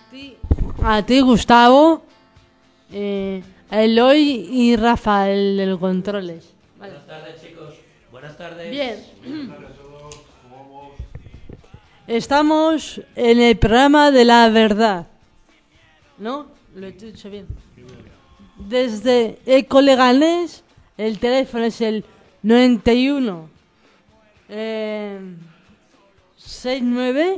A ti, Gustavo, Eloy y Rafael de los controles. Vale. Buenas tardes, chicos. Buenas tardes. Bien. Buenas tardes a todos. ¿Cómo vamos? Estamos en el programa de la verdad. ¿No? Lo he dicho bien. Desde Ecoleganés, el teléfono es el 91 69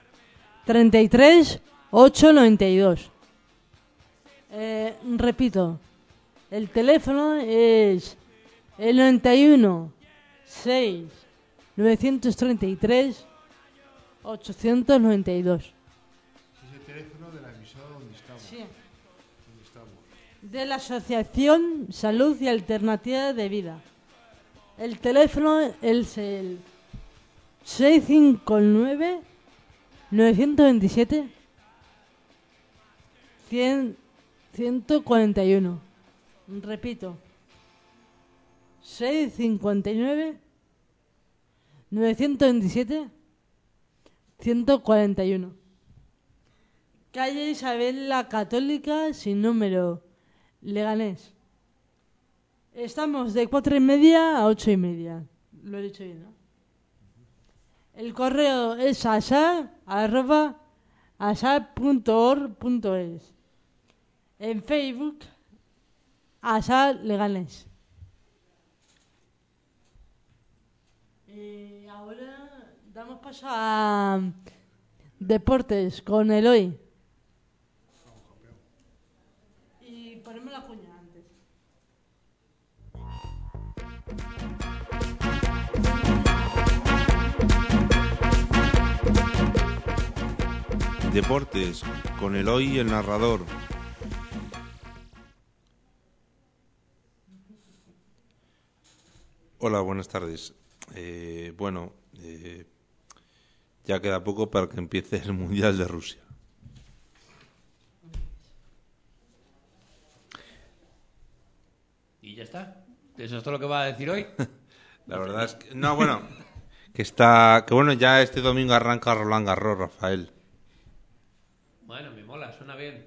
33 892. Repito, el teléfono es el 91 6 933 892. Es el teléfono de la emisora donde estamos. Sí. Donde estamos. De la Asociación Salud y Alternativa de Vida. El teléfono es el 659 927 141. Repito, 659 927 141. Calle Isabel la Católica, sin número, Leganés. Estamos de 4:30 a 8:30. Lo he dicho bien, ¿no? El correo es asa@asa.org.es. En Facebook, Asa Leganés. Ahora damos paso a deportes con Eloy. Y ponemos la cuña antes. Deportes con Eloy, el narrador. Hola, buenas tardes. Ya queda poco para que empiece el Mundial de Rusia. ¿Y ya está? ¿Eso es todo lo que va a decir hoy? La verdad es que ya este domingo arranca Roland Garros, Rafael. Bueno, me mola, suena bien.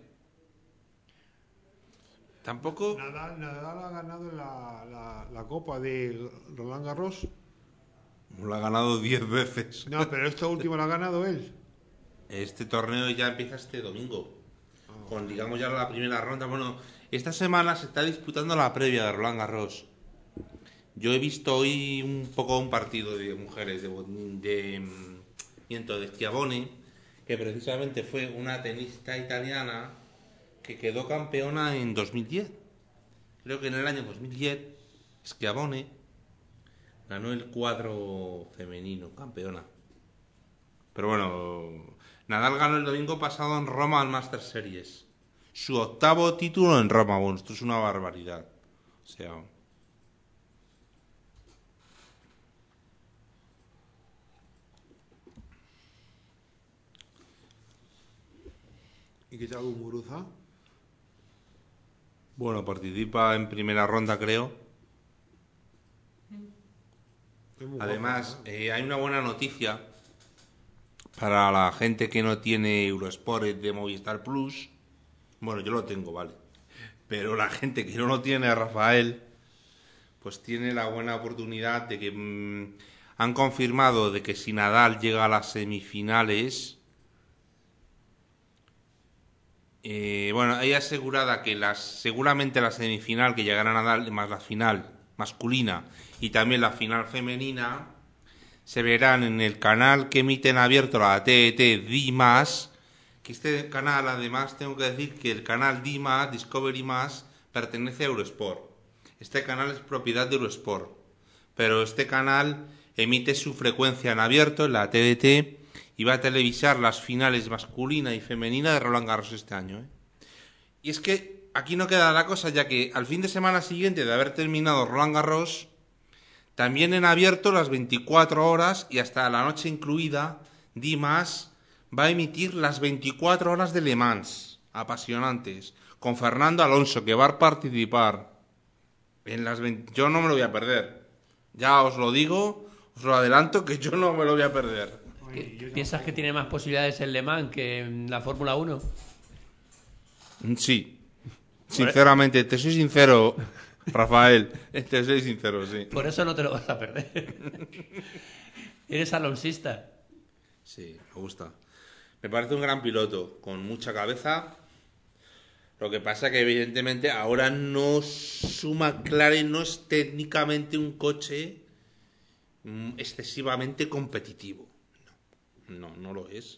Tampoco. Nadal ha ganado la Copa de Roland Garros. Lo ha ganado 10 veces. No, pero esta última la ha ganado él. Este torneo ya empieza este domingo. Con, digamos, ya la primera ronda. Bueno, esta semana se está disputando la previa de Roland Garros. Yo he visto hoy un partido de mujeres de Schiavone, que precisamente fue una tenista italiana que quedó campeona en 2010. Creo que en el año 2010 Schiavone ganó el cuadro femenino, campeona. Pero bueno, Nadal ganó el domingo pasado en Roma al Masters Series. Su 8º título en Roma. Bueno, esto es una barbaridad. O sea... ¿Y qué tal Muguruza? Bueno, participa en primera ronda, creo. Además, hay una buena noticia para la gente que no tiene Eurosport de Movistar Plus. Bueno, yo lo tengo, vale. Pero la gente que no lo tiene, Rafael, pues tiene la buena oportunidad de que han confirmado de que si Nadal llega a las semifinales... hay asegurada que seguramente la semifinal que llegará Nadal más la final masculina y también la final femenina se verán en el canal que emite en abierto la TET D+, que este canal, además, tengo que decir que el canal D+, Discovery+, pertenece a Eurosport. Este canal es propiedad de Eurosport, pero este canal emite su frecuencia en abierto en la TDT y va a televisar las finales masculina y femenina de Roland Garros este año. Y es que aquí no queda la cosa, ya que al fin de semana siguiente de haber terminado Roland Garros, también en abierto las 24 horas y hasta la noche incluida, D+, va a emitir las 24 horas de Le Mans, apasionantes, con Fernando Alonso, que va a participar en las 20... Yo no me lo voy a perder. Ya os lo digo, os lo adelanto, que yo no me lo voy a perder. ¿Piensas que tiene más posibilidades en Le Mans que en la Fórmula 1? Sí. Sinceramente, te soy sincero, Rafael. Te soy sincero, sí. Por eso no te lo vas a perder. Eres alonsista. Sí, me gusta. Me parece un gran piloto, con mucha cabeza. Lo que pasa que evidentemente ahora no su McLaren no es técnicamente un coche excesivamente competitivo. No lo es.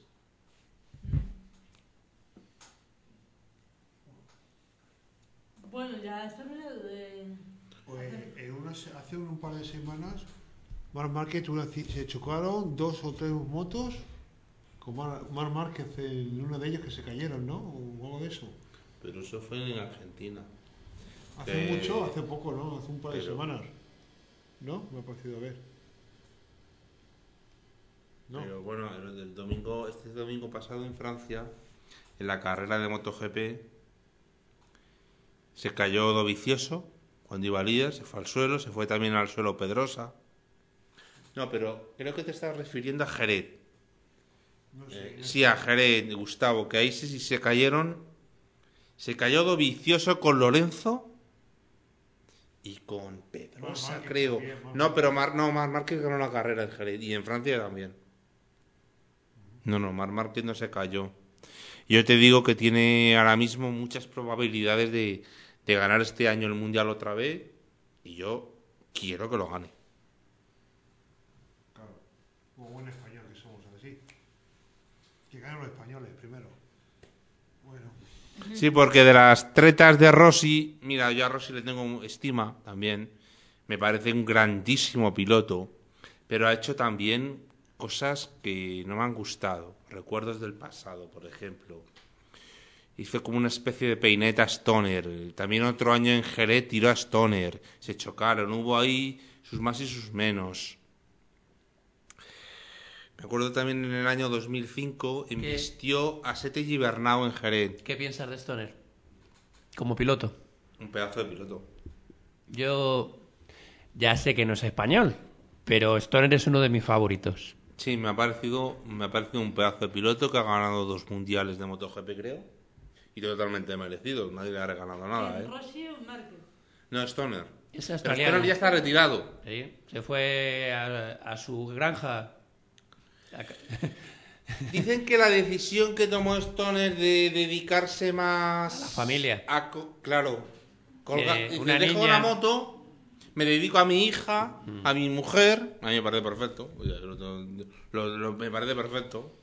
Bueno, ya está terminado de... Pues hace un par de semanas, Marc Márquez se chocaron 2 o 3 motos con Marc Márquez en uno de ellos que se cayeron, ¿no? O algo de eso. Pero eso fue en Argentina. Hace mucho, hace poco, ¿no? Hace un par de semanas. ¿No? Me ha parecido ver. No. Pero bueno, este domingo pasado en Francia, en la carrera de MotoGP, se cayó Dovizioso cuando iba líder, se fue al suelo, se fue también al suelo Pedrosa. No, pero creo que te estás refiriendo a Jerez. No sé, Sí, a Jerez, Gustavo, que ahí sí se cayeron. Se cayó Dovizioso con Lorenzo y con Pedrosa, Marc Márquez creo. también, No, pero Marc Márquez ganó la carrera en Jerez y en Francia también. No, Marc Márquez no se cayó. Yo te digo que tiene ahora mismo muchas probabilidades de ganar este año el Mundial otra vez y yo quiero que lo gane. Claro. Como buen español que somos así. Que ganen los españoles primero. Bueno. Sí, porque de las tretas de Rossi, mira, yo a Rossi le tengo estima también. Me parece un grandísimo piloto, pero ha hecho también cosas que no me han gustado. Recuerdos del pasado, por ejemplo. Hizo como una especie de peineta a Stoner. También otro año en Jerez tiró a Stoner. Se chocaron. Hubo ahí sus más y sus menos. Me acuerdo también en el año 2005 embistió a Sete Gibernau en Jerez. ¿Qué piensas de Stoner? Como piloto. Un pedazo de piloto. Yo ya sé que no es español, pero Stoner es uno de mis favoritos. Sí, me ha parecido un pedazo de piloto que ha ganado 2 mundiales de MotoGP, creo. Y totalmente merecido. Nadie le ha regalado nada, ¿eh? ¿Rossi o Márquez? No, Stoner. Es Pero australiano. Stoner ya está retirado. Sí, se fue a su granja. Dicen que la decisión que tomó Stoner de dedicarse más... A la familia. Claro. Que una dejo niña- la moto, me dedico a mi hija, a mi mujer... A mí me parece perfecto. Oye, me parece perfecto.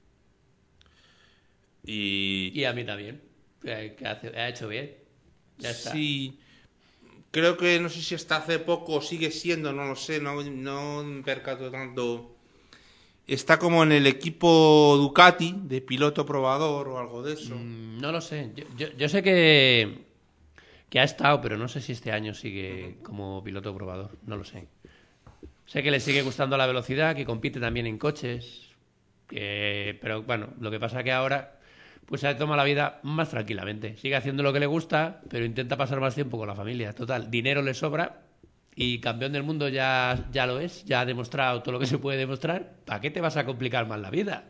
Y a mí también. Que ha hecho bien. Ya está. Sí. Creo que no sé si hasta hace poco sigue siendo, no lo sé, no me percato tanto... Está como en el equipo Ducati de piloto probador o algo de eso. No lo sé. Yo sé que ha estado, pero no sé si este año sigue como piloto probador. No lo sé. Sé que le sigue gustando la velocidad, que compite también en coches. Pero bueno, lo que pasa que ahora pues se toma la vida más tranquilamente. Sigue haciendo lo que le gusta, pero intenta pasar más tiempo con la familia. Total, dinero le sobra. Y campeón del mundo ya lo es, ya ha demostrado todo lo que se puede demostrar. ¿Para qué te vas a complicar más la vida?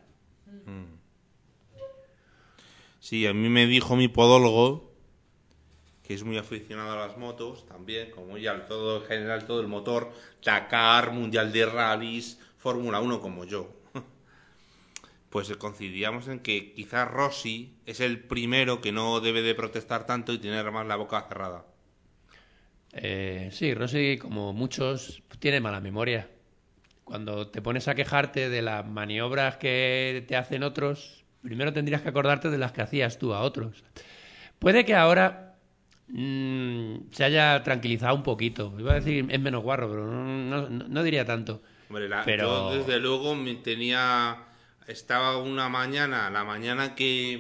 Sí, a mí me dijo mi podólogo, que es muy aficionado a las motos también, como ya todo en general, todo el motor, Dakar, Mundial de Rallys, Fórmula 1 como yo. Pues coincidíamos en que quizás Rossi es el primero que no debe de protestar tanto y tener más la boca cerrada. Sí, Rossi, como muchos, tiene mala memoria. Cuando te pones a quejarte de las maniobras que te hacen otros, primero tendrías que acordarte de las que hacías tú a otros. Puede que ahora se haya tranquilizado un poquito. Iba a decir es menos guarro, pero no diría tanto. Hombre, Pero... yo desde luego estaba una mañana, la mañana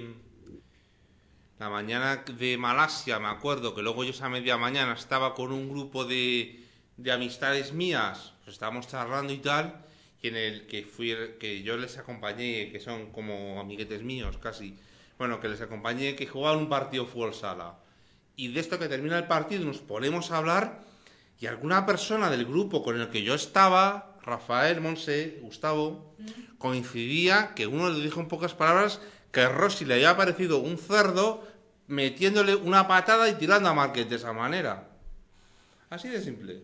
de Malasia, me acuerdo, que luego yo esa media mañana estaba con un grupo de amistades mías, pues estábamos charlando y tal, y en el que yo les acompañé, que son como amiguetes míos casi, bueno, que les acompañé, que jugaban un partido fútbol sala. Y de esto que termina el partido nos ponemos a hablar y alguna persona del grupo con el que yo estaba Rafael, Monse, Gustavo, coincidía que uno le dijo en pocas palabras que Rossi le había parecido un cerdo metiéndole una patada y tirando a Márquez de esa manera. Así de simple.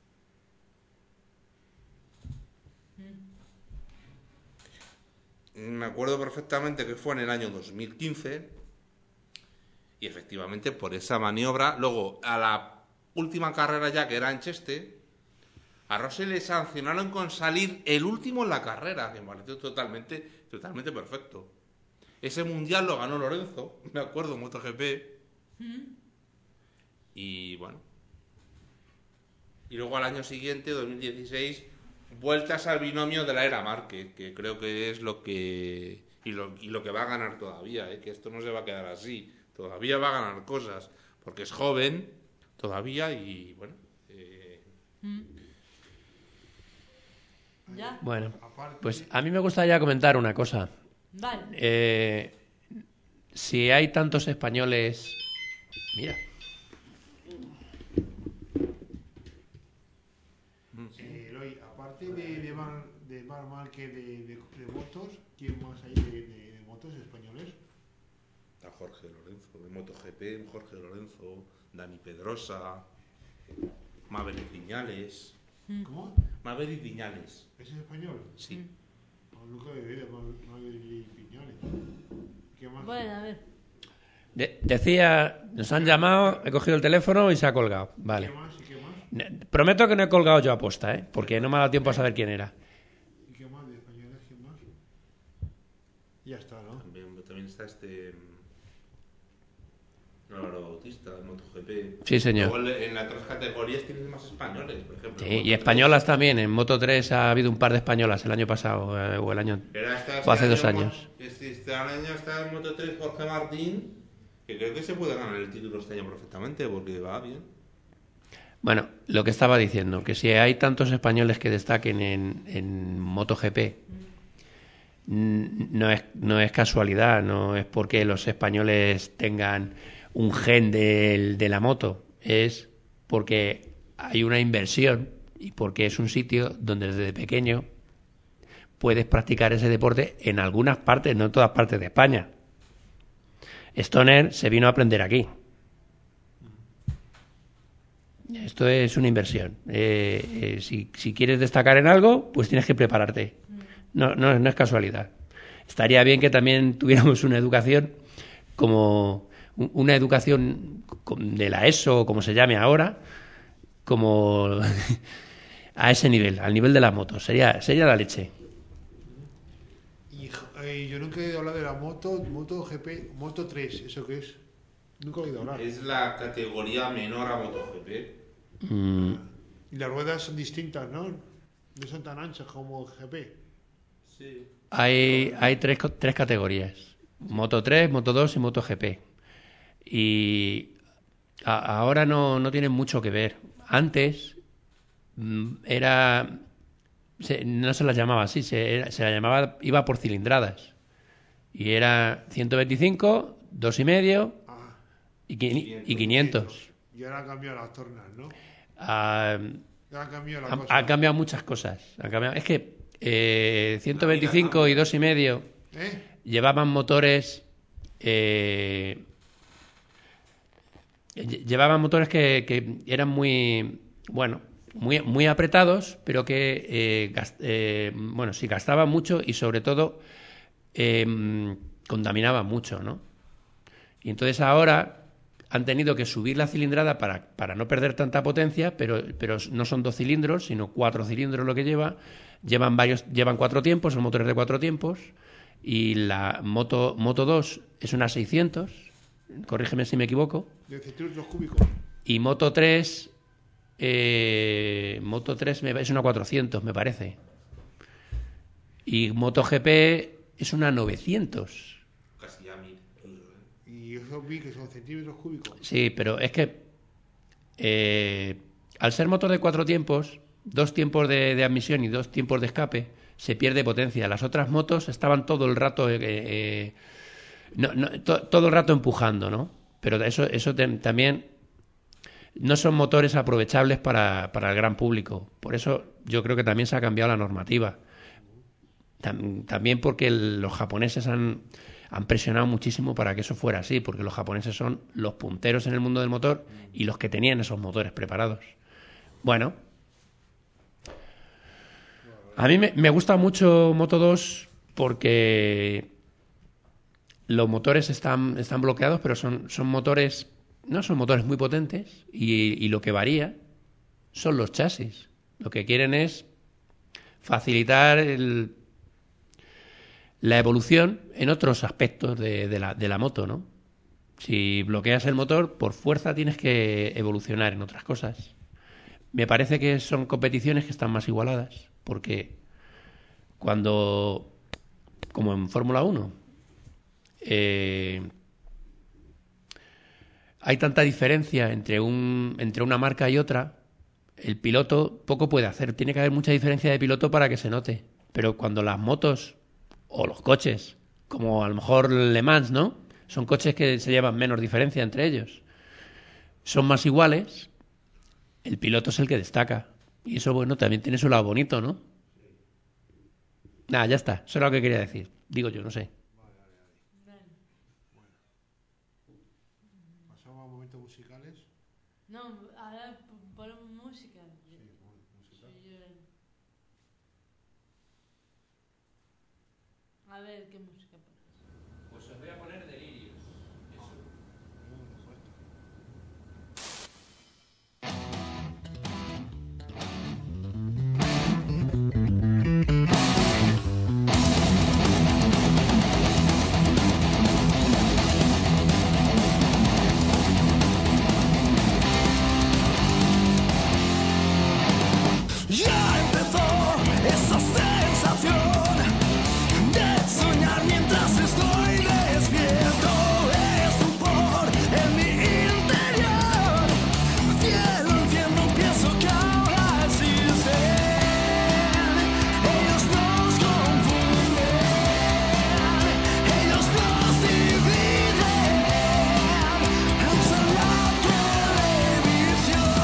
Me acuerdo perfectamente que fue en el año 2015 y efectivamente por esa maniobra, luego a la última carrera ya que era en Cheste, a Rossi le sancionaron con salir el último en la carrera, que me pareció totalmente perfecto. Ese mundial lo ganó Lorenzo, me acuerdo, en MotoGP. Y bueno. Y luego al año siguiente, 2016, vueltas al binomio de la era Márquez, que creo que es lo que... Y lo que va a ganar todavía, que esto no se va a quedar así. Todavía va a ganar cosas, porque es joven todavía y bueno... ¿Ya? Bueno, pues a mí me gustaría comentar una cosa. Vale. Si hay tantos españoles... Mira. Eloy, aparte de Marc Márquez de motos, ¿quién más hay de motos españoles? A Jorge Lorenzo, de MotoGP, Jorge Lorenzo, Dani Pedrosa, Maverick Viñales. ¿Cómo? Maverick Viñales. ¿Ese es español? Sí. No, nunca he oído Maverick Viñales. ¿Qué más? Bueno, a ver. Decía, nos han llamado, he cogido el teléfono y se ha colgado. Vale. ¿Qué más? ¿Y qué más? Prometo que no he colgado yo aposta, porque no me ha dado tiempo a saber quién era. ¿Y qué más de españoles? ¿Quién más? Ya está, ¿no? También está Álvaro Bautista, de MotoGP. Sí, señor. Luego en las otras categorías tienes más españoles, por ejemplo. Sí, y españolas también. En Moto3 ha habido un par de españolas el año pasado, o el año... o hace 2 años. Este año está en Moto3 Jorge Martín, que creo que se puede ganar el título este año perfectamente, porque va bien. Bueno, lo que estaba diciendo, que si hay tantos españoles que destaquen en MotoGP, no es casualidad, no es porque los españoles tengan un gen de la moto, es porque hay una inversión y porque es un sitio donde desde pequeño puedes practicar ese deporte en algunas partes, no en todas partes de España. Stoner se vino a aprender aquí. Esto es una inversión. Si quieres destacar en algo, pues tienes que prepararte. No es casualidad. Estaría bien que también tuviéramos una educación como una educación de la ESO, o como se llame ahora, como a ese nivel, al nivel de la moto. Sería la leche. Y yo nunca he oído hablar de la MotoGP, Moto3, ¿eso qué es? Nunca he oído hablar. Es la categoría menor a MotoGP. Y las ruedas son distintas, ¿no? No son tan anchas como GP. Sí. Hay tres categorías: Moto3, Moto2 y MotoGP. Y ahora no tienen mucho que ver. Antes no se las llamaba así, se la llamaba, iba por cilindradas. Y era 125, 2,5 y 500. Y ahora han cambiado las tornas, ¿no? Han cambiado muchas cosas. Es que 125 y 2,5 llevaban motores... llevaban motores que eran muy apretados, pero que sí gastaban mucho y sobre todo contaminaban mucho, ¿no? Y entonces ahora han tenido que subir la cilindrada para no perder tanta potencia, pero no son 2 cilindros, sino 4 cilindros lo que llevan 4 tiempos, son motores de 4 tiempos, y la Moto 2 es una 600, corrígeme si me equivoco. De centímetros cúbicos. Y Moto 3 es una 400, me parece. Y MotoGP es una 900. Casi a 1000. Y eso vi que son centímetros cúbicos. Sí, pero es que al ser motor de 4 tiempos, 2 tiempos de admisión y 2 tiempos de escape, se pierde potencia. Las otras motos estaban todo el rato todo el rato empujando, ¿no? Pero eso también no son motores aprovechables para el gran público. Por eso yo creo que también se ha cambiado la normativa. También porque los japoneses han presionado muchísimo para que eso fuera así, porque los japoneses son los punteros en el mundo del motor y los que tenían esos motores preparados. Bueno, a mí me gusta mucho Moto 2 porque los motores están bloqueados, pero son motores, no son motores muy potentes, y lo que varía son los chasis. Lo que quieren es facilitar la evolución en otros aspectos de la moto, ¿no? Si bloqueas el motor, por fuerza tienes que evolucionar en otras cosas. Me parece que son competiciones que están más igualadas, porque como en Fórmula 1, hay tanta diferencia entre una marca y otra, el piloto poco puede hacer. Tiene que haber mucha diferencia de piloto para que se note. Pero cuando las motos o los coches, como a lo mejor Le Mans, ¿no? Son coches que se llevan menos diferencia entre ellos. Son más iguales, el piloto es el que destaca. Y eso, bueno, también tiene su lado bonito, ¿no? Nada, ya está. Eso era lo que quería decir. Digo yo, no sé. Pasamos a momentos musicales. No, ahora ponemos música. A ver, ¿qué música pones? Pues os voy a poner Delirios. Ya empezó esa sensación de soñar mientras estoy despierto. Es un por en mi interior. Cielo, infierno, pienso que ahora existen. Ellos nos confunden, ellos nos dividen. Usan la televisión.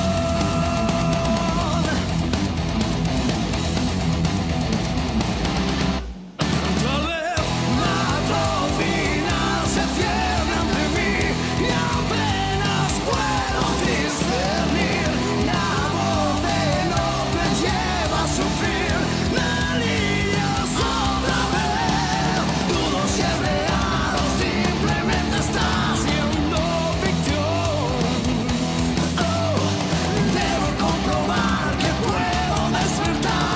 Tal vez la cocina se cierre ante mí y apenas puedo discernir la voz de lo que lleva a sufrir. Delirios otra vez, dudo si es real o simplemente está siendo ficción. Debo comprobar que puedo despertar.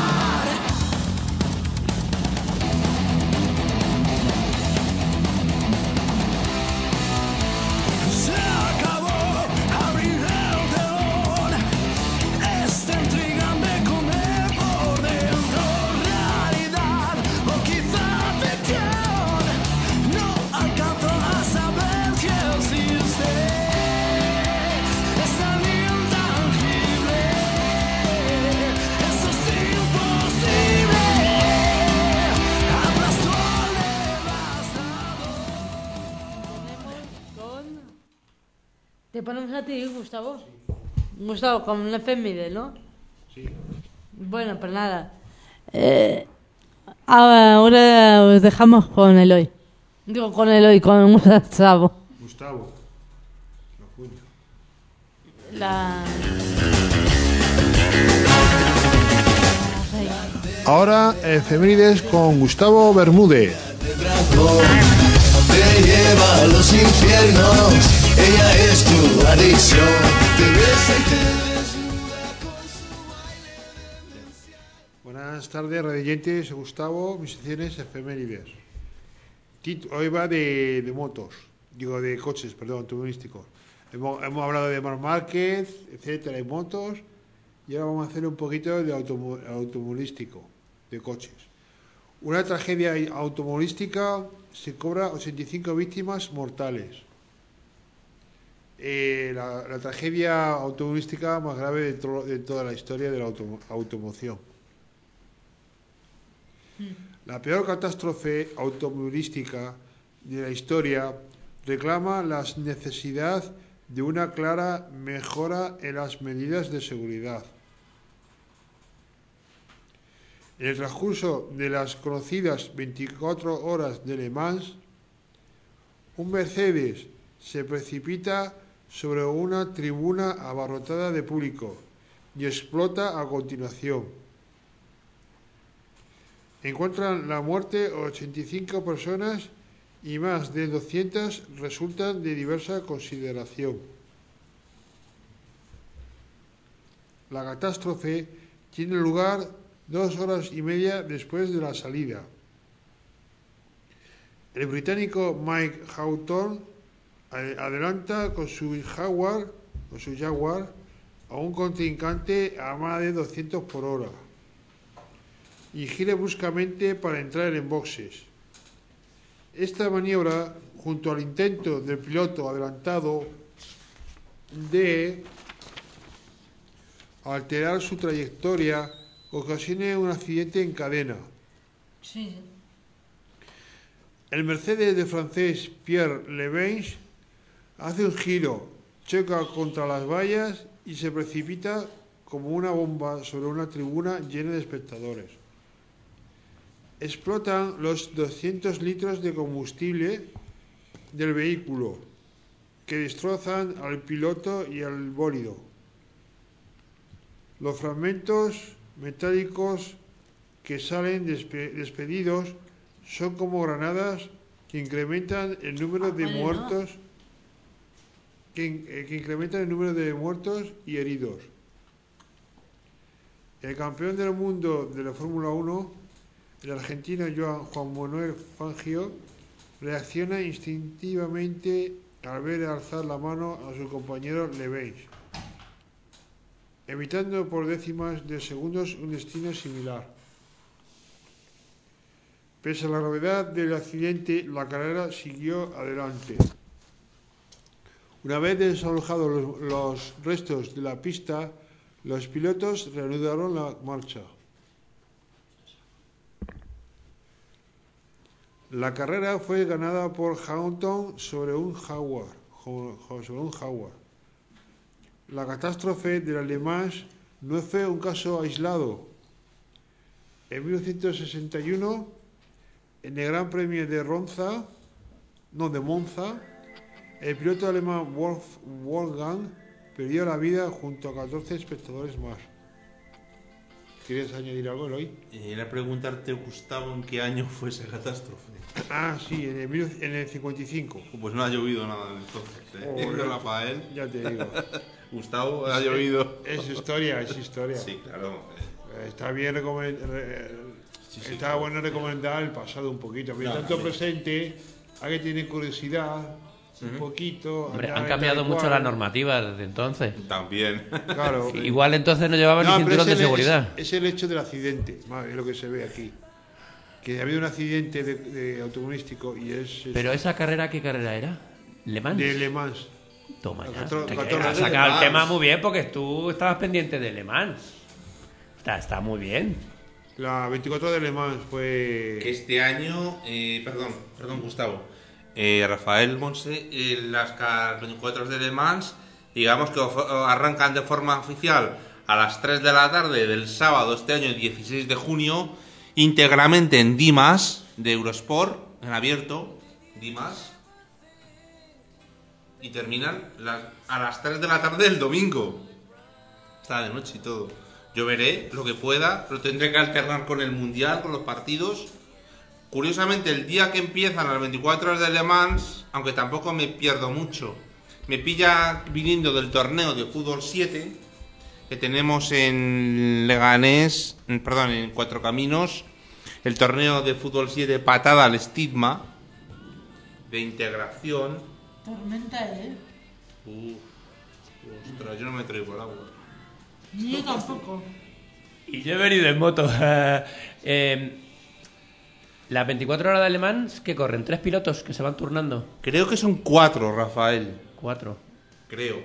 Se acabó abrir el telón. Esta intriga me come por dentro. Realidad o quizá ficción. No alcanzo a saber si existe. Es tan intangible. Eso es imposible. Aplastó al devastador. Te ponemos a ti, Gustavo. Gustavo, con un efeméride, ¿no? Sí. Bueno, pues nada. Ahora os dejamos con Eloy. Digo, con Eloy, con Gustavo. Gustavo. Lo cuento. Ahora, efemérides con Gustavo Bermúdez. Te lleva a los infiernos, ella es tu adicción. Te besa y te desnuda con su baile. Buenas tardes, radioyentes. Gustavo, mis secciones efemérides. Hoy va de motos, digo de coches, perdón, automovilísticos. Hemos hablado de Marc Márquez, etcétera, de motos, y ahora vamos a hacer un poquito de automovilístico, de coches. Una tragedia automovilística se cobra 85 víctimas mortales. La tragedia automovilística más grave de toda la historia de la automoción. La peor catástrofe automovilística de la historia reclama la necesidad de una clara mejora en las medidas de seguridad. En el transcurso de las conocidas 24 horas de Le Mans, un Mercedes se precipita sobre una tribuna abarrotada de público y explota a continuación. Encuentran la muerte 85 personas y más de 200 resultan de diversa consideración. La catástrofe tiene lugar 2 horas y media después de la salida. El británico Mike Hawthorne adelanta con su Jaguar a un contrincante a más de 200 por hora y gira bruscamente para entrar en boxes. Esta maniobra, junto al intento del piloto adelantado de alterar su trayectoria, ocasiona un accidente en cadena. Sí. El Mercedes del francés Pierre Levenge hace un giro, choca contra las vallas y se precipita como una bomba sobre una tribuna llena de espectadores. Explotan los 200 litros de combustible del vehículo, que destrozan al piloto y al bólido. Los fragmentos metálicos que salen despedidos son como granadas que incrementan el número de muertos, que incrementan el número de muertos y heridos. El campeón del mundo de la Fórmula 1, el argentino Juan Manuel Fangio, reacciona instintivamente al ver alzar la mano a su compañero Levenge, evitando por décimas de segundos un destino similar. Pese a la gravedad del accidente, la carrera siguió adelante. Una vez desalojados los restos de la pista, los pilotos reanudaron la marcha. La carrera fue ganada por Hamilton sobre un Jaguar. La catástrofe de la Le Mans no fue un caso aislado. En 1961, en el Gran Premio de Monza, el piloto alemán Wolfgang perdió la vida junto a 14 espectadores más. ¿Quieres añadir algo, Eloy? Era preguntarte, Gustavo, en qué año fue esa catástrofe. Ah, sí, en el 55. Pues no ha llovido nada entonces, ¿eh? Rafael. Ya te digo. Gustavo, ha llovido. Es historia. Sí, claro. Está bien está bueno recomendar el pasado un poquito. Pero tanto presente, hay que tener curiosidad, un poquito. Hombre, han cambiado mucho las normativas desde entonces. También. Claro. Igual entonces no llevaban ni cinturón de seguridad. Es el hecho del accidente, es lo que se ve aquí. Que ha habido un accidente de automovilístico y es... ¿Pero esa carrera qué carrera era? ¿Le Mans? De Le Mans. Toma ya. 14 Has sacado el tema muy bien porque tú estabas pendiente de Le Mans. Está muy bien. La 24 de Le Mans fue... Que este año... perdón, Gustavo. Rafael Monse, las 24 de Le Mans, digamos que arrancan de forma oficial a las 3 de la tarde del sábado, este año, el 16 de junio, íntegramente en Dimas, de Eurosport, en abierto, Dimas, y terminan a las 3 de la tarde del domingo. Está de noche y todo. Yo veré lo que pueda, lo tendré que alternar con el Mundial, con los partidos. Curiosamente, el día que empiezan las 24 horas de Le Mans, aunque tampoco me pierdo mucho, me pilla viniendo del torneo de fútbol 7 que tenemos en Leganés, en Cuatro Caminos, el torneo de fútbol 7 patada al estigma de integración. Tormenta, Ostras, yo no me traigo el agua. Ni yo tampoco. Y yo he venido en moto. Las 24 horas de Le Mans, ¿qué corren? ¿3 pilotos que se van turnando? Creo que son 4, Rafael. 4. Creo.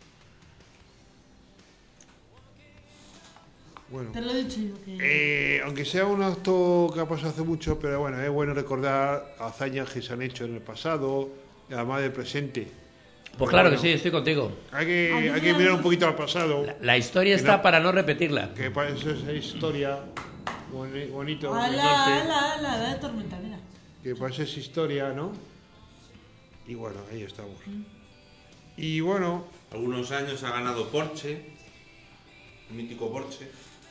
Bueno, Te lo he dicho yo que... aunque sea un acto que ha pasado hace mucho, pero bueno, es bueno recordar hazañas que se han hecho en el pasado, además del presente. Pues claro que sí, estoy contigo. Hay que mirar un poquito al pasado. La historia Que está no- para no repetirla. Que para eso esa historia bonito. del norte, ala, de tormenta, mira. que para eso es historia, ¿no? Y bueno, ahí estamos. Y bueno, Algunos años ha ganado Porsche, el mítico Porsche.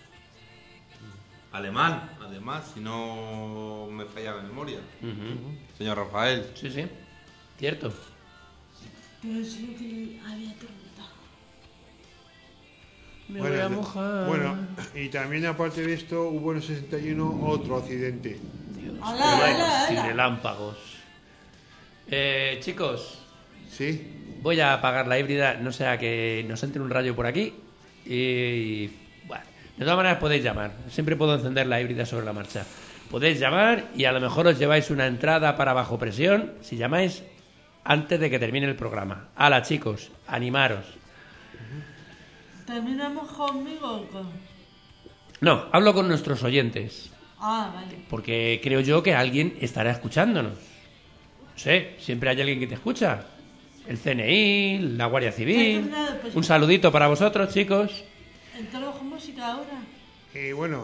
Alemán, además, si no me falla la memoria. Señor Rafael. Sí, sí. Cierto. Pero sí que había tormenta. Me bueno, voy a mojar. bueno, y también aparte de esto hubo en el 61 otro accidente. Sin relámpagos. Chicos, ¿Sí? voy a apagar la híbrida, no sea que nos entre un rayo por aquí. Y bueno, de todas maneras podéis llamar. Siempre puedo encender la híbrida sobre la marcha. Podéis llamar y a lo mejor os lleváis una entrada para bajo presión si llamáis antes de que termine el programa. ¡Hala, chicos! ¡Animaros! ¿Terminamos conmigo o con...? No, hablo con nuestros oyentes. Ah, vale. Porque creo yo que alguien estará escuchándonos. No sé, siempre hay alguien que te escucha. El CNI, la Guardia Civil. Pues- Un saludito para vosotros, chicos. Entramos con música ahora. Bueno,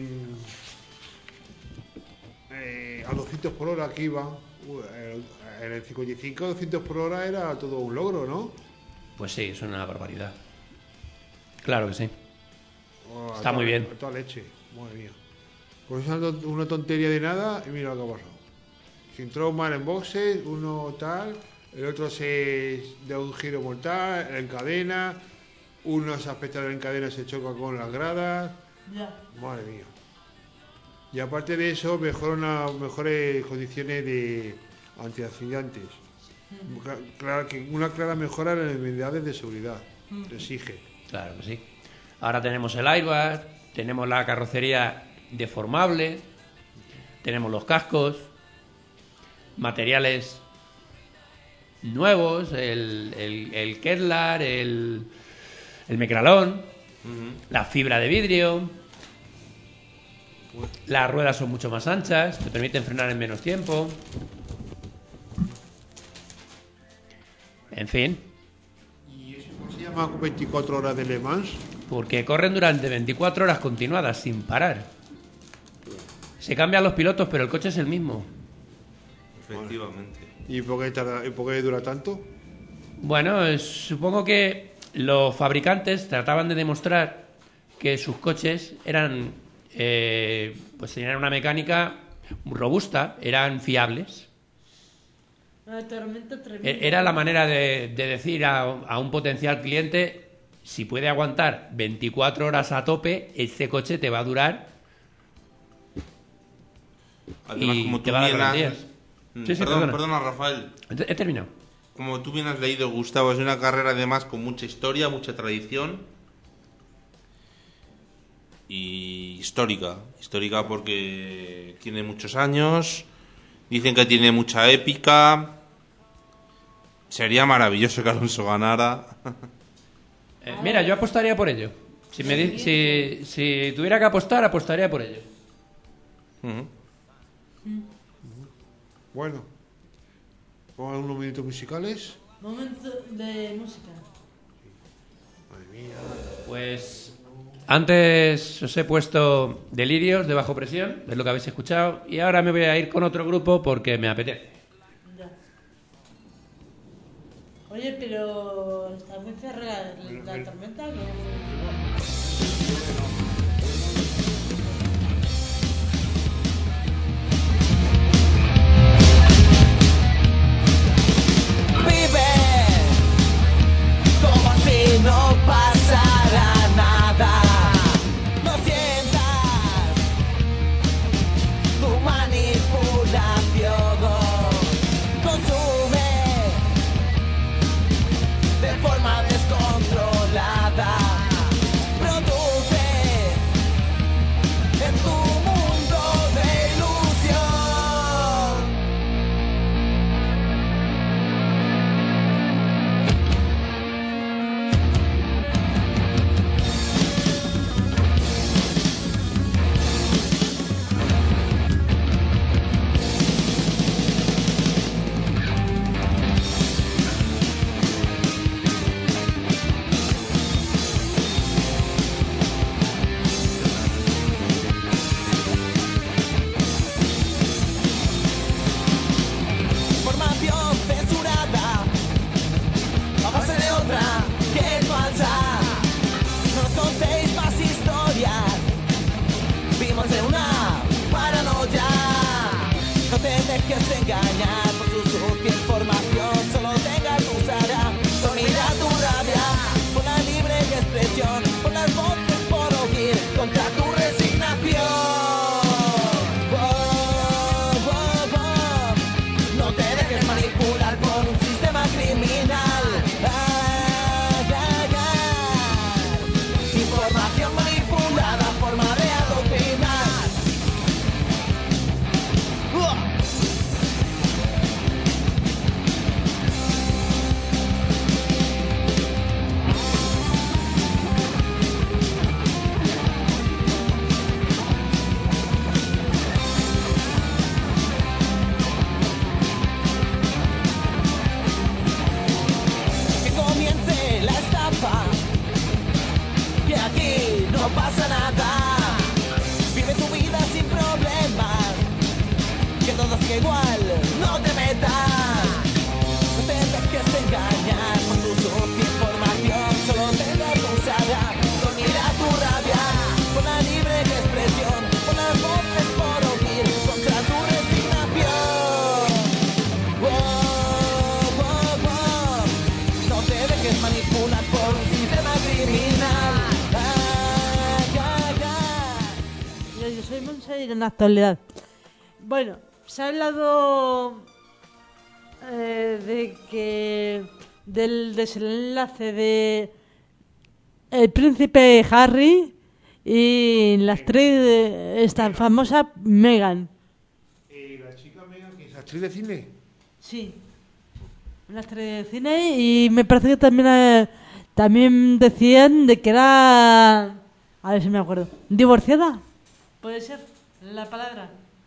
a 200 por hora aquí iba. En el 55 200 por hora era todo un logro, ¿no? Pues sí, es una barbaridad. Claro que sí. Oh, Está muy bien. A toda leche, madre mía. Pues es una tontería de nada y mira lo que ha pasado. Se entró mal en boxes, uno tal, el otro se da un giro mortal, encadena, uno se aspecta de la encadena se choca con las gradas. Ya. Madre mía. Y aparte de eso, mejores condiciones de antiaccidentes. Una clara mejora en las medidas de seguridad. Se exige. Claro que sí. Ahora tenemos el airbag, tenemos la carrocería deformable, tenemos los cascos, materiales nuevos, el Kevlar, el Micralón, la fibra de vidrio, las ruedas son mucho más anchas, te permiten frenar en menos tiempo. En fin, ¿Y eso cómo se llama 24 horas de Le Mans? porque corren durante 24 horas continuadas sin parar. Se cambian los pilotos, pero el coche es el mismo. Efectivamente. ¿Y por qué dura tanto? Bueno, supongo que los fabricantes trataban de demostrar que sus coches eran, pues tenían una mecánica robusta, eran fiables. Una tormenta tremenda. Era la manera de decir a un potencial cliente, si puede aguantar 24 horas a tope, este coche te va a durar Además, y como te tú va a dar bien garantías. has... Sí, sí, perdona. perdona, Rafael. He terminado. Como tú bien has leído, Gustavo, es una carrera además con mucha historia, mucha tradición. Y histórica. Histórica porque tiene muchos años. Dicen que tiene mucha épica. Sería maravilloso que Alonso ganara. Mira, yo apostaría por ello. Si tuviera que apostar, apostaría por ello. Ujú. Bueno, vamos a unos minutos musicales. Momento de música. Madre mía. Pues antes os he puesto Delirios de Bajo Presión, es lo que habéis escuchado, y ahora me voy a ir con otro grupo porque me apetece. Ya. Oye, pero está muy cerrada la tormenta, ¿no? Vive como si no pasara nada. No sientas tu manipulación. Consume de forma descontrolada. Produce sigue igual, no te metas. No te dejes engañar con tu sucia información. Solo te la usará con ira tu rabia, con la libre expresión, con las voces por oír contra tu resignación. Wow, wow, wow. No te dejes manipular por un sistema criminal. Yo soy Monse en la actualidad. Bueno, se ha hablado de que del desenlace de el príncipe Harry y la actriz esta famosa Meghan. La chica Megan, que es actriz de cine. Sí, una actriz de cine, y me parece que también decían de que era, a ver si me acuerdo, divorciada. ¿Puede ser la palabra?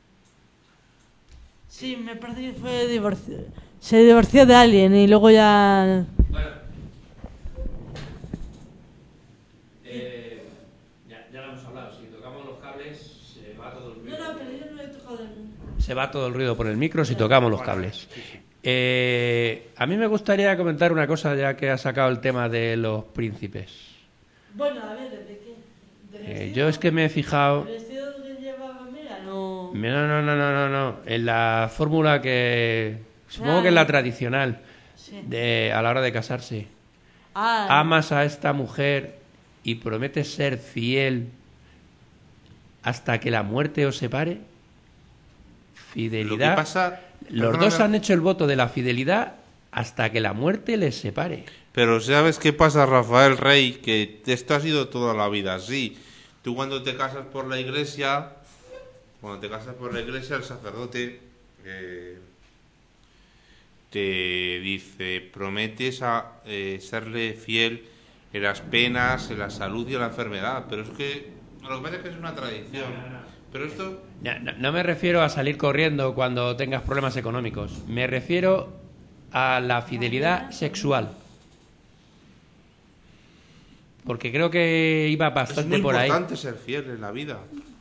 Sí, me parece que fue divorcio. Se divorció de alguien y luego ya... Bueno. Ya lo hemos hablado. Si tocamos los cables, se va todo el ruido. pero yo no he tocado el... Se va todo el ruido por el micro si tocamos los cables. A mí me gustaría comentar una cosa, ya que ha sacado el tema de los príncipes. Bueno, a ver, ¿de qué? Yo es que me he fijado... ¿El vestido que llevaba Meghan o...? No. En la fórmula que... Supongo que es la tradicional Sí. a la hora de casarse. Ah, Amas a esta mujer y prometes ser fiel hasta que la muerte os separe. Fidelidad. Lo que pasa... Los perdóname, dos han hecho el voto de la fidelidad hasta que la muerte les separe. Pero ¿sabes qué pasa, Rafael Rey? Que esto ha sido toda la vida así. Tú cuando te casas por la iglesia, el sacerdote te dice, prometes a serle fiel en las penas, en la salud y en la enfermedad. Pero es que lo que pasa es que es una tradición. Pero esto... No me refiero a salir corriendo cuando tengas problemas económicos. Me refiero a la fidelidad sexual. Porque creo que iba Es bastante muy por ahí. importante ser fiel en la vida.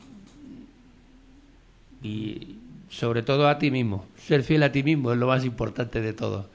Y sobre todo a ti mismo. Ser fiel a ti mismo es lo más importante de todo.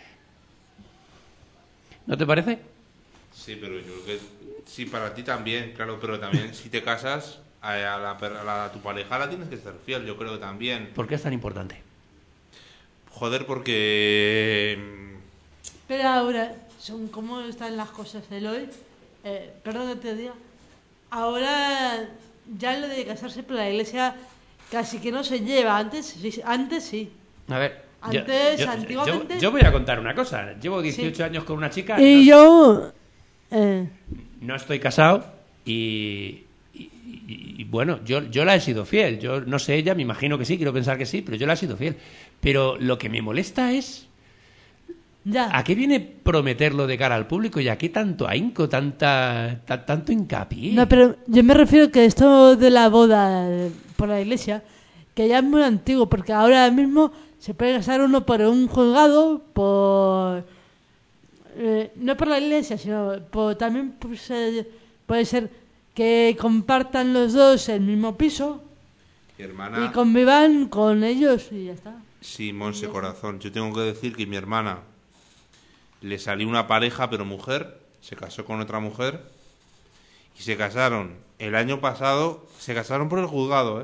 ¿No te parece? Sí, pero yo creo que sí, para ti también, claro, pero también si te casas a tu pareja la tienes que ser fiel, yo creo que también. ¿Por qué es tan importante? Joder, porque... pero ahora, son cómo están las cosas del hoy, perdón que te diga, ahora ya lo de casarse por la iglesia casi que no se lleva, antes sí. A ver, Antiguamente... yo voy a contar una cosa. Llevo 18 años con una chica. Y yo... No estoy casado y bueno, yo la he sido fiel. Yo no sé ella, me imagino que sí, quiero pensar que sí, pero yo la he sido fiel. Pero lo que me molesta es... ya. ¿A qué viene prometerlo de cara al público y a qué tanto ahínco, tanto hincapié? No, pero yo me refiero que esto de la boda por la iglesia, que ya es muy antiguo, porque ahora mismo se puede casar uno por un juzgado, por... no por la iglesia, sino también puede ser que compartan los dos el mismo piso Mi hermana... y convivan con ellos y ya está. Sí, Monse, corazón, yo tengo que decir que mi hermana le salió una pareja, pero mujer, se casó con otra mujer y se casaron. El año pasado se casaron por el juzgado, ¿eh?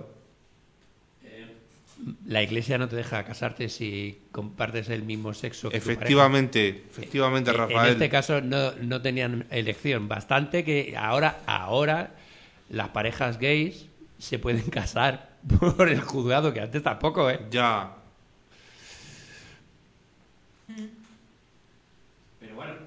La iglesia no te deja casarte si compartes el mismo sexo que tu pareja. Efectivamente, Rafael. En este caso no tenían elección. Bastante que ahora las parejas gays se pueden casar por el juzgado, que antes tampoco, ¿eh? Ya. Pero bueno.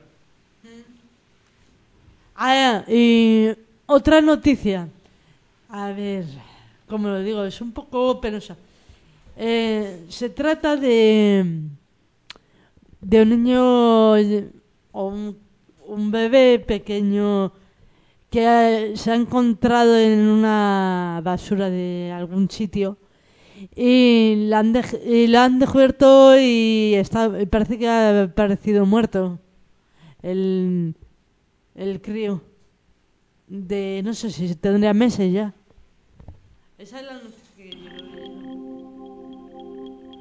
Ah, y otra noticia. A ver, como lo digo, es un poco penosa. Se trata de un niño o un bebé pequeño que se ha encontrado en una basura de algún sitio y la han descubierto y parece que ha aparecido muerto el crío de, no sé si tendría meses ya. Esa es la noticia que yo...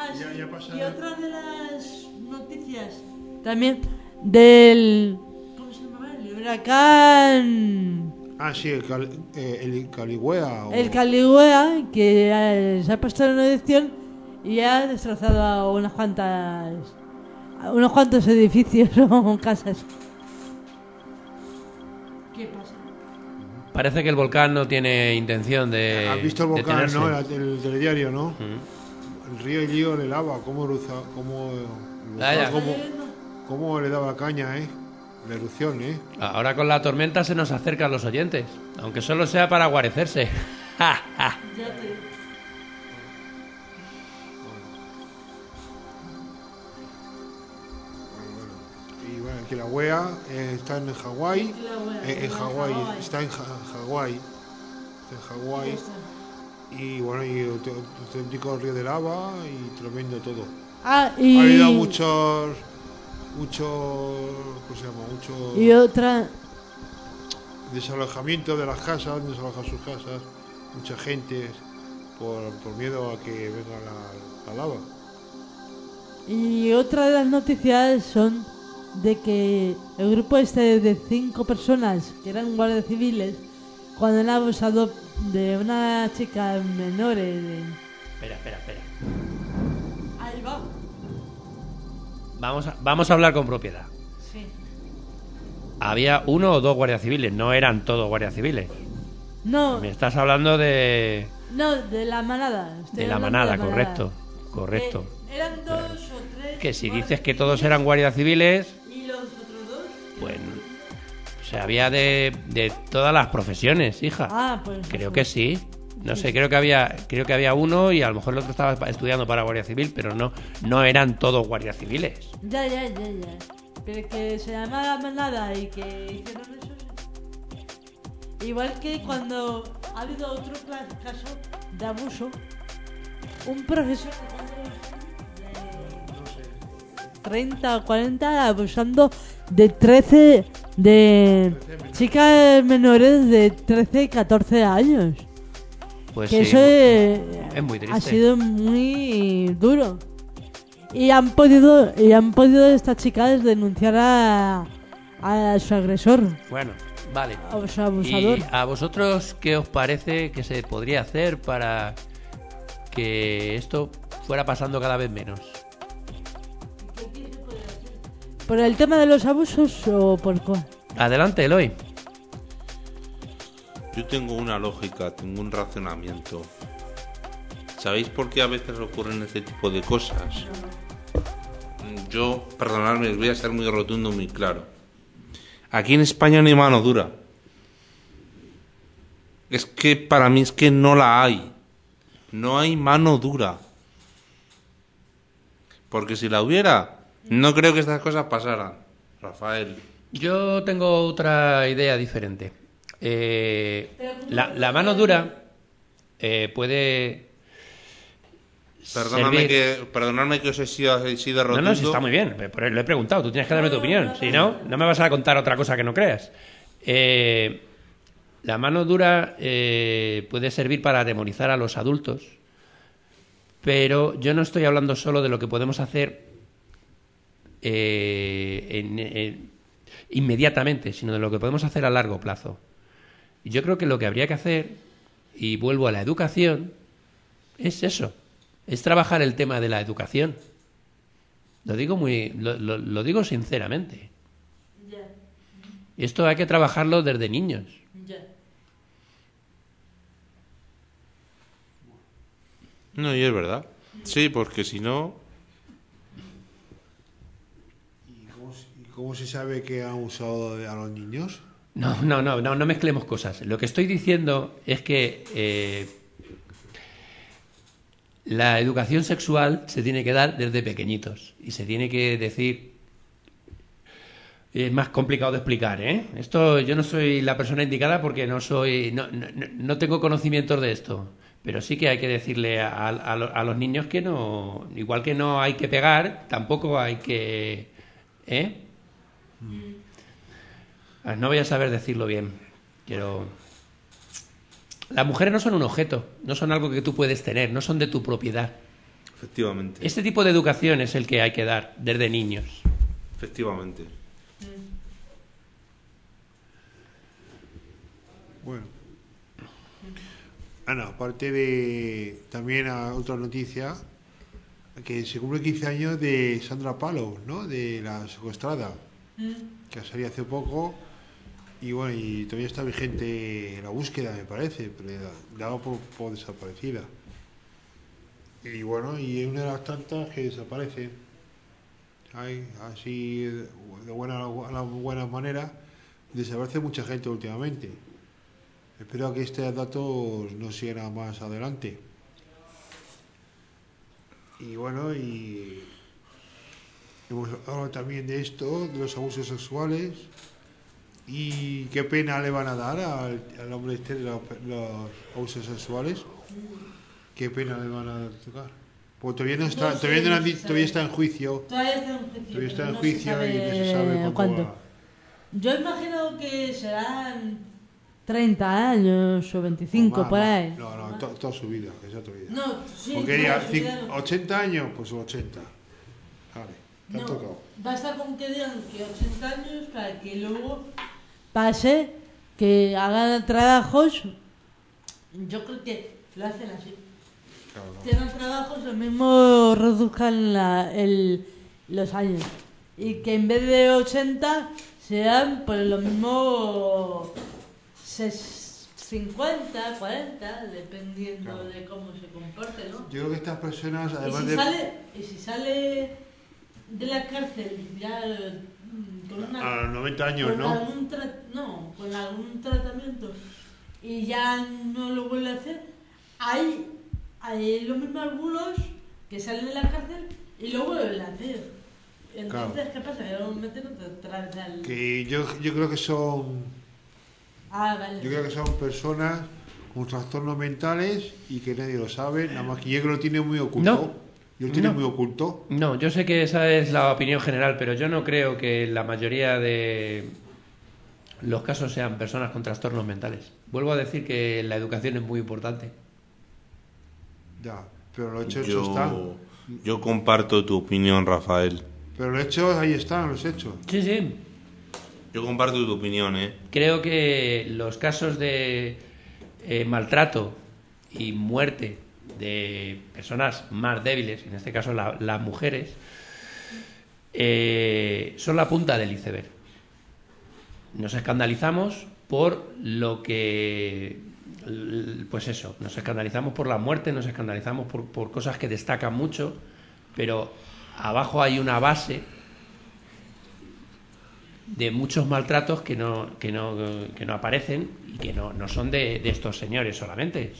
Ya pasa. Y otra de las noticias también del... ¿Cómo se llamaba? El huracán... Ah, sí, el Caligüea. El Caligüea, que se ha puesto en edición y ha destrozado a unos cuantos edificios o casas. ¿Qué pasa? Parece que el volcán no tiene intención de. ¿Has visto el volcán, detenerse. no? El telediario, ¿no? Mm. El río Lío de lava, cómo el Vaya. volcán, cómo le daba caña, la erupción, Ahora con la tormenta se nos acercan los oyentes, aunque solo sea para guarecerse. Ya te... Y bueno, que la wea está en Hawái. En Hawái, está en Hawái. Está en Hawái. Y bueno, y auténtico río de lava y tremendo todo. Ah, Ha habido muchos, ¿cómo se llama? Muchos y otra... desalojamiento de las casas, desalojar sus casas, mucha gente por miedo a que venga la lava. Y otra de las noticias son de que el grupo este de 5 personas que eran guardias civiles, cuando han abusado de una chica menor Espera. Ahí va. Vamos a hablar con propiedad. Sí. Había 1 o 2 guardias civiles, no eran todos guardias civiles. No, Me estás hablando de de la manada. Estoy de la hablando manada, de la manada. correcto. Eran 2 o 3. Que si dices que todos eran guardias civiles, ¿Y los otros 2? pues o sea, había de todas las profesiones, hija. Ah, pues... Creo que sí. No sé, creo que había uno y a lo mejor el otro estaba estudiando para Guardia Civil, pero no eran todos guardias civiles. Ya. Pero que se llama la manada y que hicieron eso. Sí. Igual que cuando ha habido otro caso de abuso, un profesor de 30 o 40 abusando de 13 de chicas menores de 13 y 14 años. Pues Que sí, eso es muy triste. ha sido muy duro. Y han podido estas chicas denunciar a su agresor, Bueno, vale. a su abusador. ¿Y a vosotros qué os parece que se podría hacer para que esto fuera pasando cada vez menos? ¿Por el tema de los abusos o por cuál? Adelante, Eloy. Yo tengo una lógica, tengo un razonamiento. ¿Sabéis por qué a veces ocurren este tipo de cosas? Yo, perdonadme, voy a ser muy rotundo, muy claro. Aquí en España no hay mano dura. Es que para mí es que no la hay. No hay mano dura. Porque si la hubiera, no creo que estas cosas pasaran. Rafael. Yo tengo otra idea diferente. La mano dura puede Perdonadme que os he sido rotundo. No, si está muy bien, pero lo he preguntado, tú tienes que darme tu opinión. Si no, no me vas a contar otra cosa que no creas. La mano dura puede servir para atemorizar a los adultos, pero yo no estoy hablando solo de lo que podemos hacer inmediatamente, sino de lo que podemos hacer a largo plazo. Y yo creo que lo que habría que hacer, y vuelvo a la educación, es eso, es trabajar el tema de la educación. Lo digo sinceramente. Y esto hay que trabajarlo desde niños. No, y es verdad. Sí, porque si no... ¿Y cómo se sabe que han usado a los niños? No mezclemos cosas. Lo que estoy diciendo es que la educación sexual se tiene que dar desde pequeñitos y se tiene que decir. Es más complicado de explicar, ¿eh? Esto yo no soy la persona indicada porque no tengo conocimientos de esto, pero sí que hay que decirle a los niños que no, igual que no hay que pegar, tampoco hay que, No voy a saber decirlo bien. Las mujeres no son un objeto, no son algo que tú puedes tener, no son de tu propiedad. Efectivamente. Este tipo de educación es el que hay que dar desde niños. Efectivamente. Bueno. Ana, aparte de también otra noticia, que se cumple 15 años de Sandra Palo, ¿no? De la secuestrada, que ha salido hace poco. Y bueno, y todavía está vigente la búsqueda, me parece, pero daba por desaparecida. Y bueno, y es una de las tantas que desaparece. Hay, así, de buena manera, desaparece mucha gente últimamente. Espero que estos datos no sigan más adelante. Y bueno, y hemos hablado también de esto, de los abusos sexuales. Y qué pena le van a dar al hombre este de los abusos sexuales. Qué pena le van a tocar. Porque todavía no está, todavía está en juicio. Todavía está en juicio. Todavía está en no juicio se y no se sabe cuándo va. Yo imagino que serán 30 años o 25 Más, por ahí. No, toda su vida, que sea toda su vida. No, sí, Porque toda diga su vida. 80 años, pues 80. Vale, te ha No, tocado. basta con que digan que 80 años para que luego pase que hagan trabajos. Yo creo que lo hacen así. Claro, no. Tengan trabajos, lo mismo reduzcan los años. Y que en vez de 80 sean pues lo mismo 50, 40, dependiendo Claro. de cómo se comporte, ¿no? Yo creo que estas personas, además Y si sale de la cárcel ya con una... a los 90 años, con ¿no? con algún tratamiento y ya no lo vuelve a hacer, hay lo mismo algunos que salen de la cárcel y lo vuelven a hacer. Entonces, Claro. ¿qué pasa? Que lo meten otra vez al... Que yo creo que son Vale. Yo creo que son personas con trastornos mentales y que nadie lo sabe, nada más que yo creo que lo tiene muy oculto. No. Yo lo tiene No. muy oculto. No, yo sé que esa es la opinión general, pero yo no creo que la mayoría de los casos sean personas con trastornos mentales. Vuelvo a decir que la educación es muy importante. Ya, pero los hechos están. Yo comparto tu opinión, Rafael. Pero los hechos ahí están, los hechos. Sí, sí. Yo comparto tu opinión, ¿eh? Creo que los casos de maltrato y muerte de personas más débiles, en este caso las mujeres, son la punta del iceberg. Nos escandalizamos por lo que... Pues eso, nos escandalizamos por la muerte, nos escandalizamos por cosas que destacan mucho, pero abajo hay una base de muchos maltratos que no aparecen y que no son de estos señores solamente.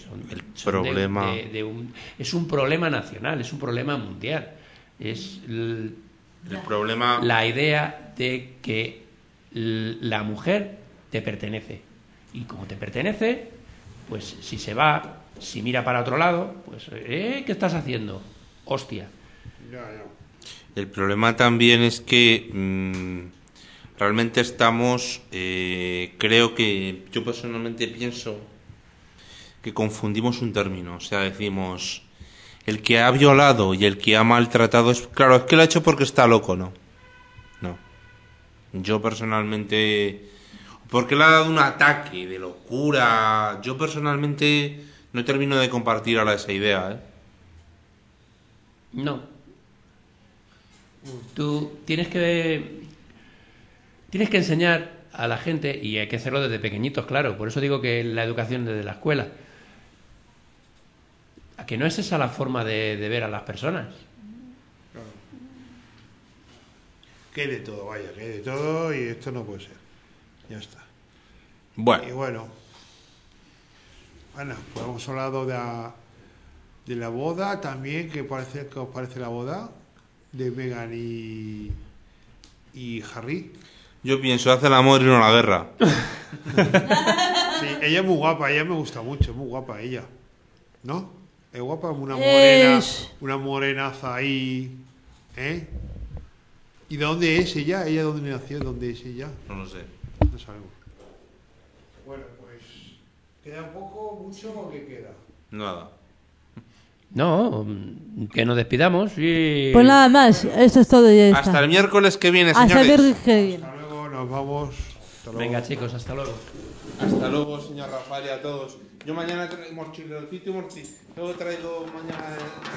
Es un problema nacional, es un problema mundial. Es El problema... la idea de que la mujer te pertenece. Y como te pertenece, pues si se va, si mira para otro lado, pues ¿qué estás haciendo? Hostia. Ya. El problema también es que realmente estamos, creo que yo personalmente pienso que confundimos un término. O sea, decimos, el que ha violado y el que ha maltratado, claro, es que lo ha hecho porque está loco, ¿no? No. Yo personalmente, porque le ha dado un ataque de locura, yo personalmente no termino de compartir ahora esa idea, ¿eh? No. Tú tienes que enseñar a la gente, y hay que hacerlo desde pequeñitos, claro. Por eso digo que la educación desde la escuela, a que no es esa la forma de ver a las personas. Claro. Que hay de todo, vaya, que hay de todo y esto no puede ser. Ya está. Y Bueno, bueno, Ana, pues hemos hablado de la boda también. ¿Qué os parece la boda de Meghan y Harry? yo pienso, hace el amor y no la guerra. Sí, ella es muy guapa, ella me gusta mucho, es muy guapa ella, ¿no? Es guapa, una morenaza ahí, ¿eh? ¿Y de dónde es ella? ¿Ella dónde nació? ¿Dónde es ella? No lo sé. No sabemos. Bueno, pues queda poco, mucho o qué queda. Nada. No, que nos despidamos y... Pues nada más, esto es todo. Ya está. Hasta el miércoles que viene, Hasta el señores. miércoles que viene. Hasta luego, nos vamos. Hasta luego. Venga, chicos, hasta luego. Hasta luego, señor Rafael, y a todos. Yo mañana traemos chile, luego traigo mañana...